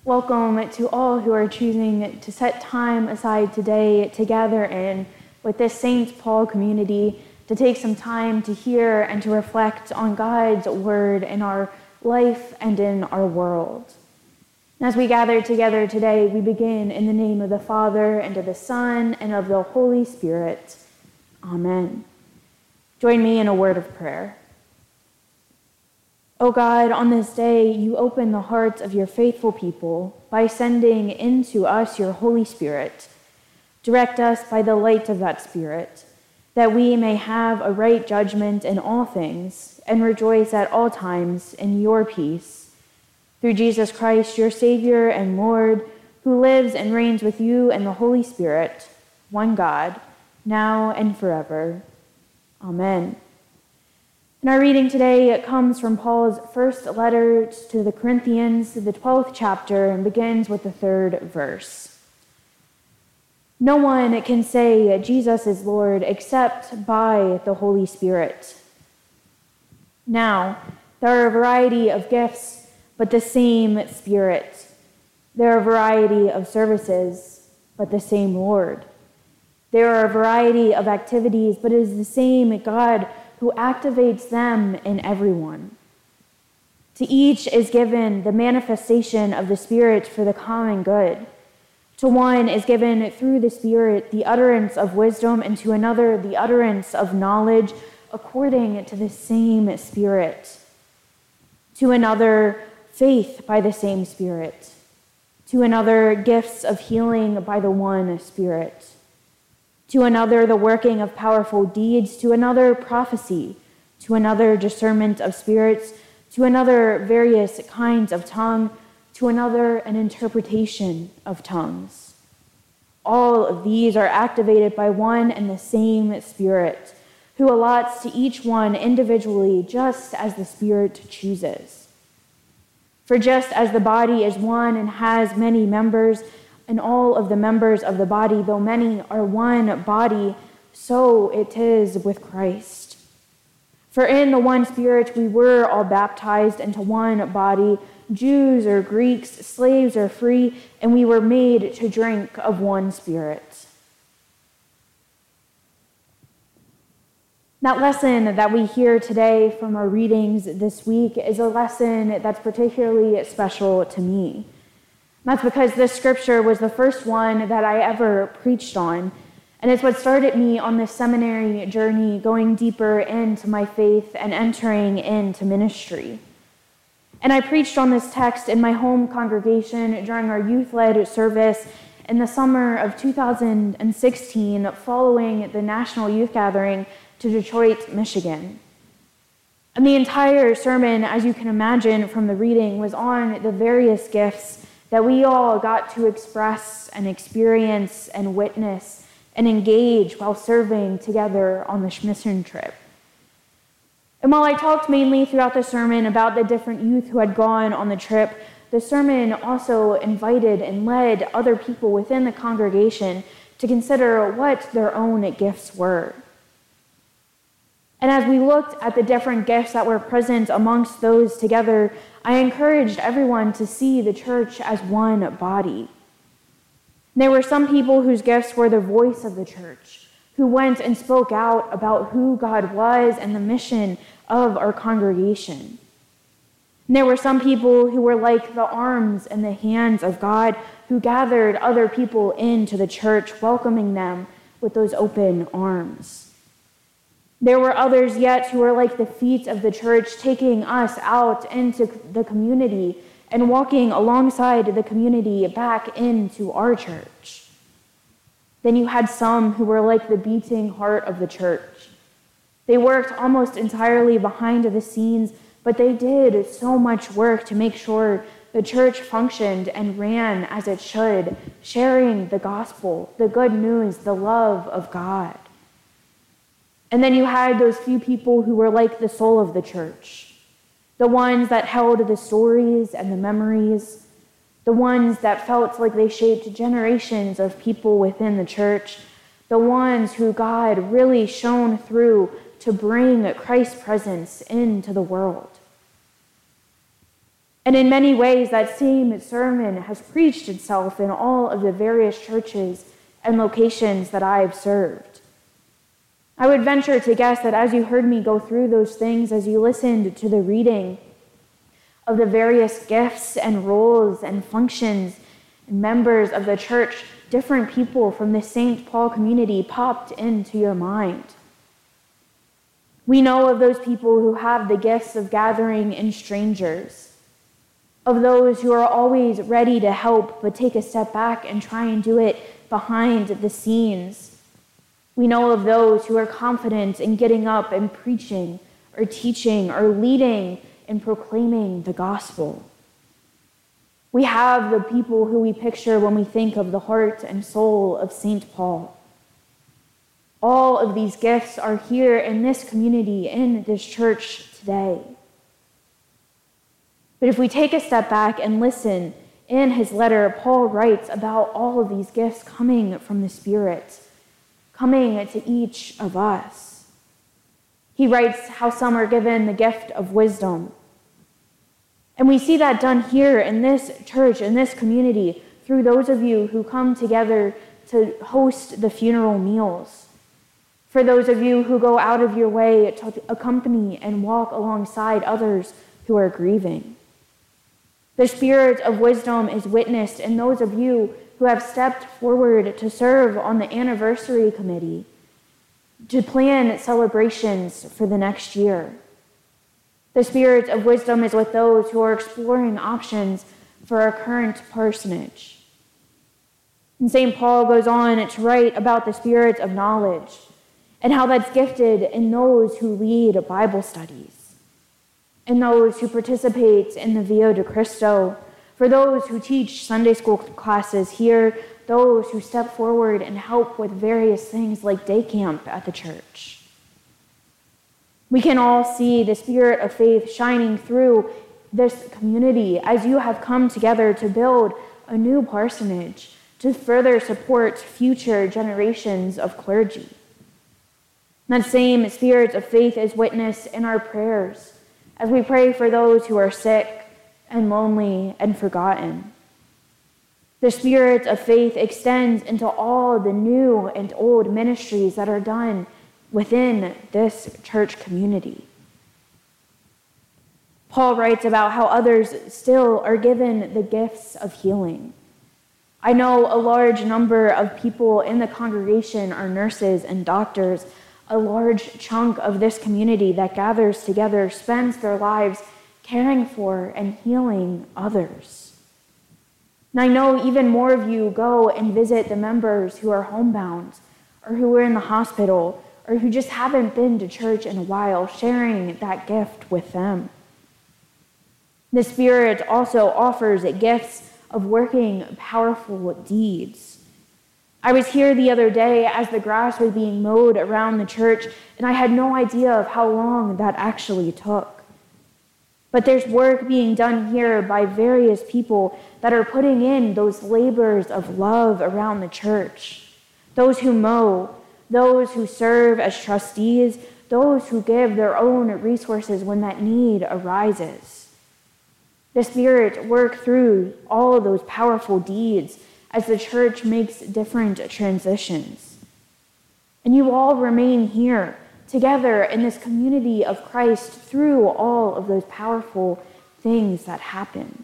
Welcome to all who are choosing to set time aside today to gather in with this St. Paul community to take some time to hear and to reflect on God's word in our life and in our world. And as we gather together today, we begin in the name of the Father, and of the Son, and of the Holy Spirit. Amen. Join me in a word of prayer. O God, on this day, you open the hearts of your faithful people by sending into us your Holy Spirit. Direct us by the light of that Spirit, that we may have a right judgment in all things and rejoice at all times in your peace. Through Jesus Christ, your Savior and Lord, who lives and reigns with you and the Holy Spirit, one God, now and forever. Amen. And our reading today comes from Paul's first letter to the Corinthians, the 12th chapter, and begins with the 3rd verse. No one can say Jesus is Lord except by the Holy Spirit. Now, there are a variety of gifts, but the same Spirit. There are a variety of services, but the same Lord. There are a variety of activities, but it is the same God who activates them in everyone. To each is given the manifestation of the Spirit for the common good. To one is given through the Spirit the utterance of wisdom, and to another the utterance of knowledge according to the same Spirit. To another, faith by the same Spirit. To another, gifts of healing by the one Spirit. To another, the working of powerful deeds. To another, prophecy. To another, discernment of spirits. To another, various kinds of tongue. To another, an interpretation of tongues. All of these are activated by one and the same Spirit, who allots to each one individually just as the Spirit chooses. For just as the body is one and has many members, and all of the members of the body, though many, are one body, so it is with Christ. For in the one Spirit we were all baptized into one body, Jews or Greeks, slaves or free, and we were made to drink of one Spirit. That lesson that we hear today from our readings this week is a lesson that's particularly special to me. That's because this scripture was the first one that I ever preached on, and it's what started me on this seminary journey, going deeper into my faith and entering into ministry. And I preached on this text in my home congregation during our youth-led service in the summer of 2016, following the National Youth Gathering to Detroit, Michigan. And the entire sermon, as you can imagine from the reading, was on the various gifts that we all got to express and experience and witness and engage while serving together on this mission trip. And while I talked mainly throughout the sermon about the different youth who had gone on the trip, the sermon also invited and led other people within the congregation to consider what their own gifts were. And as we looked at the different gifts that were present amongst those together, I encouraged everyone to see the church as one body. There were some people whose gifts were the voice of the church, who went and spoke out about who God was and the mission of our congregation. And there were some people who were like the arms and the hands of God, who gathered other people into the church, welcoming them with those open arms. There were others yet who were like the feet of the church, taking us out into the community and walking alongside the community back into our church. Then you had some who were like the beating heart of the church. They worked almost entirely behind the scenes, but they did so much work to make sure the church functioned and ran as it should, sharing the gospel, the good news, the love of God. And then you had those few people who were like the soul of the church, the ones that held the stories and the memories, the ones that felt like they shaped generations of people within the church, the ones who God really shone through to bring Christ's presence into the world. And in many ways, that same sermon has preached itself in all of the various churches and locations that I've served. I would venture to guess that as you heard me go through those things, as you listened to the reading of the various gifts and roles and functions and members of the church, different people from the St. Paul community popped into your mind. We know of those people who have the gifts of gathering in strangers, of those who are always ready to help but take a step back and try and do it behind the scenes. We know of those who are confident in getting up and preaching or teaching or leading and proclaiming the gospel. We have the people who we picture when we think of the heart and soul of St. Paul. All of these gifts are here in this community, in this church today. But if we take a step back and listen, in his letter, Paul writes about all of these gifts coming from the Spirit, coming to each of us. He writes how some are given the gift of wisdom. And we see that done here in this church, in this community, through those of you who come together to host the funeral meals. For those of you who go out of your way to accompany and walk alongside others who are grieving. The spirit of wisdom is witnessed in those of you who have stepped forward to serve on the anniversary committee, to plan celebrations for the next year. The spirit of wisdom is with those who are exploring options for our current parsonage. And St. Paul goes on to write about the spirit of knowledge and how that's gifted in those who lead Bible studies, in those who participate in the Via de Cristo, for those who teach Sunday school classes here, those who step forward and help with various things like day camp at the church. We can all see the spirit of faith shining through this community as you have come together to build a new parsonage to further support future generations of clergy. That same spirit of faith is witnessed in our prayers as we pray for those who are sick and lonely and forgotten. The spirit of faith extends into all the new and old ministries that are done within this church community. Paul writes about how others still are given the gifts of healing. I know a large number of people in the congregation are nurses and doctors. A large chunk of this community that gathers together spends their lives caring for and healing others. And I know even more of you go and visit the members who are homebound or who are in the hospital or who just haven't been to church in a while, sharing that gift with them. The Spirit also offers gifts of working powerful deeds. I was here the other day as the grass was being mowed around the church, and I had no idea of how long that actually took. But there's work being done here by various people that are putting in those labors of love around the church. Those who mow, those who serve as trustees, those who give their own resources when that need arises. The Spirit works through all of those powerful deeds as the church makes different transitions. And you all remain here together in this community of Christ through all of those powerful things that happen.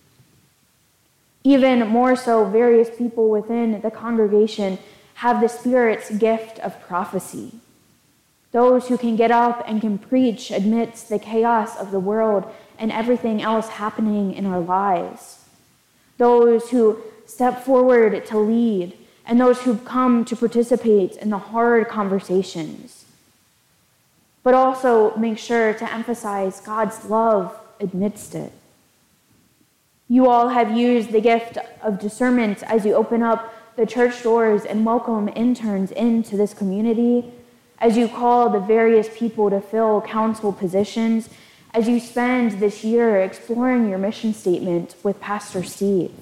Even more so, various people within the congregation have the Spirit's gift of prophecy. Those who can get up and can preach amidst the chaos of the world and everything else happening in our lives. Those who step forward to lead, and those who come to participate in the hard conversations. But also make sure to emphasize God's love amidst it. You all have used the gift of discernment as you open up the church doors and welcome interns into this community, as you call the various people to fill council positions, as you spend this year exploring your mission statement with Pastor Steve.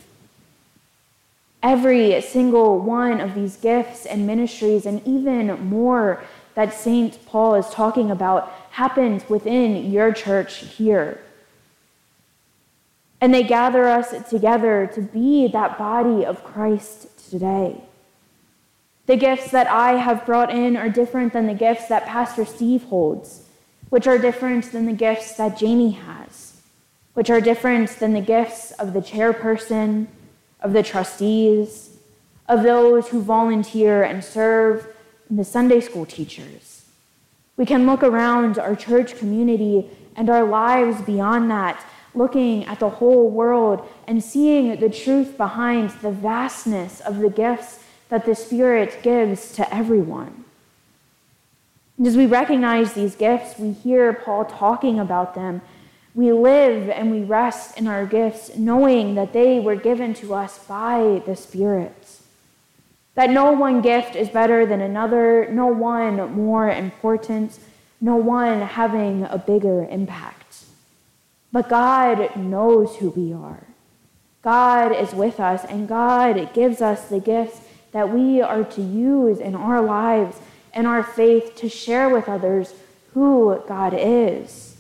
Every single one of these gifts and ministries, and even more that St. Paul is talking about, happens within your church here. And they gather us together to be that body of Christ today. The gifts that I have brought in are different than the gifts that Pastor Steve holds, which are different than the gifts that Jamie has, which are different than the gifts of the chairperson, of the trustees, of those who volunteer and serve, and the Sunday school teachers. We can look around our church community and our lives beyond that, looking at the whole world and seeing the truth behind the vastness of the gifts that the Spirit gives to everyone. And as we recognize these gifts, we hear Paul talking about them. We live and we rest in our gifts, knowing that they were given to us by the Spirit. That no one gift is better than another, no one more important, no one having a bigger impact. But God knows who we are. God is with us, and God gives us the gifts that we are to use in our lives and our faith to share with others who God is.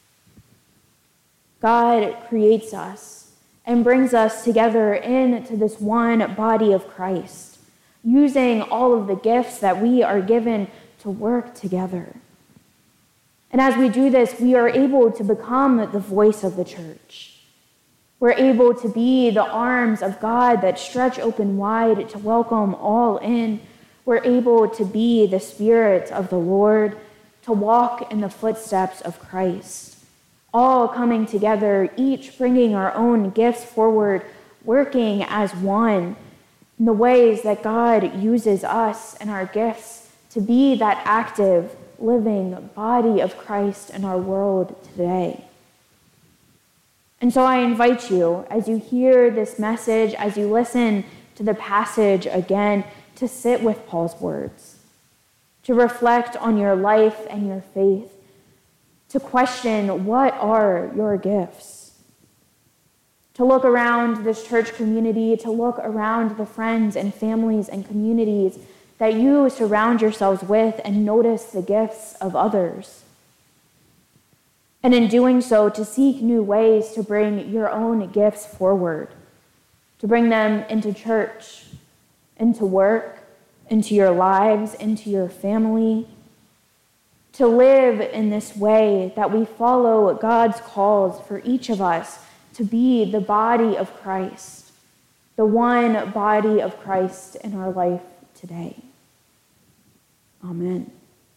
God creates us and brings us together into this one body of Christ, using all of the gifts that we are given to work together. And as we do this, we are able to become the voice of the church. We're able to be the arms of God that stretch open wide to welcome all in. We're able to be the Spirit of the Lord, to walk in the footsteps of Christ, all coming together, each bringing our own gifts forward, working as one in the ways that God uses us and our gifts to be that active, living body of Christ in our world today. And so I invite you, as you hear this message, as you listen to the passage again, to sit with Paul's words, to reflect on your life and your faith, to question what are your gifts, to look around this church community, to look around the friends and families and communities that you surround yourselves with and notice the gifts of others. And in doing so, to seek new ways to bring your own gifts forward, to bring them into church, into work, into your lives, into your family, to live in this way that we follow God's calls for each of us to be the body of Christ, the one body of Christ in our life today. Amen.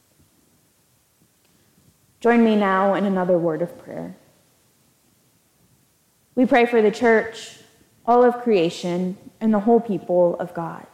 Join me now in another word of prayer. We pray for the church, all of creation, and the whole people of God.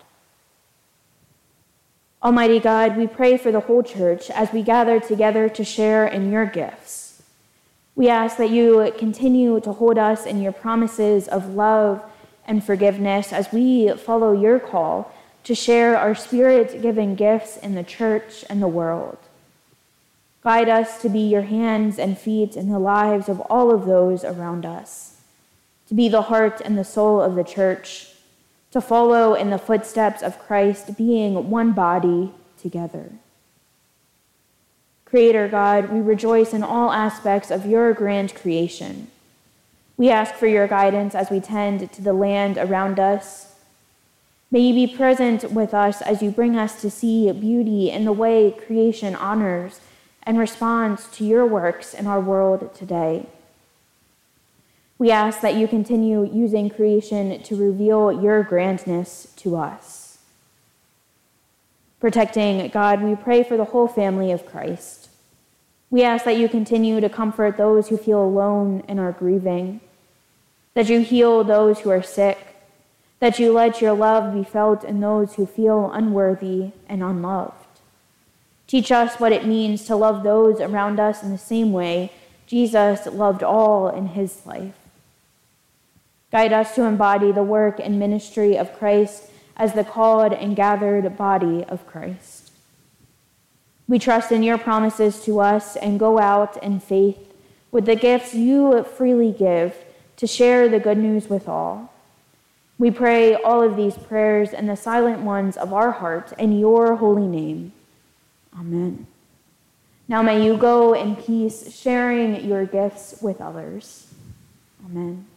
Almighty God, we pray for the whole church as we gather together to share in your gifts. We ask that you continue to hold us in your promises of love and forgiveness as we follow your call to share our Spirit-given gifts in the church and the world. Guide us to be your hands and feet in the lives of all of those around us, to be the heart and the soul of the church, to follow in the footsteps of Christ, being one body together. Creator God, we rejoice in all aspects of your grand creation. We ask for your guidance as we tend to the land around us. May you be present with us as you bring us to see beauty in the way creation honors and responds to your works in our world today. We ask that you continue using creation to reveal your grandness to us. Protecting God, we pray for the whole family of Christ. We ask that you continue to comfort those who feel alone and are grieving, that you heal those who are sick, that you let your love be felt in those who feel unworthy and unloved. Teach us what it means to love those around us in the same way Jesus loved all in his life. Guide us to embody the work and ministry of Christ as the called and gathered body of Christ. We trust in your promises to us and go out in faith with the gifts you freely give to share the good news with all. We pray all of these prayers in the silent ones of our heart in your holy name. Amen. Now may you go in peace, sharing your gifts with others. Amen.